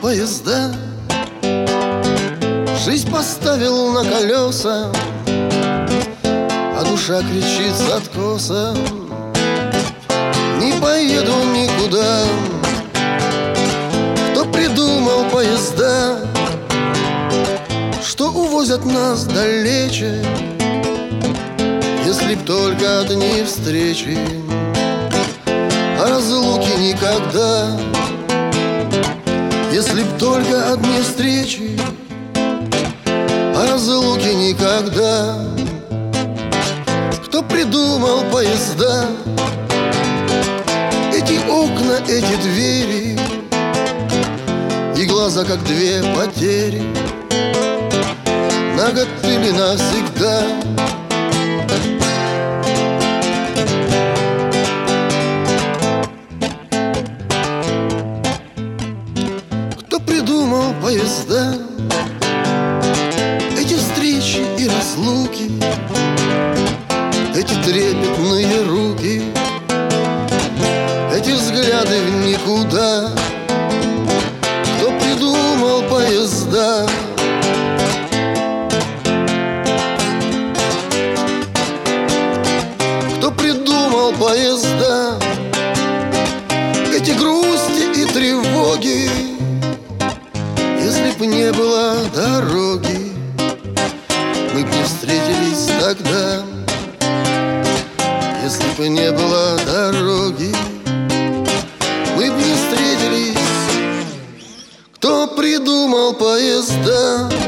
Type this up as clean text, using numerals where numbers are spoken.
поезда, жизнь поставил на колеса, а душа кричит с откоса: не поеду никуда. Кто придумал поезда, что увозят нас далече, если б только одни встречи, а разлуки никогда. Если б только одни встречи, а разлуки никогда. Кто придумал поезда, эти окна, эти двери и глаза, как две потери, на год или навсегда. Кто придумал поезда, эти встречи и разлуки, эти трепетные руки, эти взгляды в никуда? Кто придумал поезда? Кто придумал поезда, эти грусти и тревоги? Если б не было дороги, мы б не встретились тогда. Если бы не было дороги, мы б не встретились. Кто придумал поезда?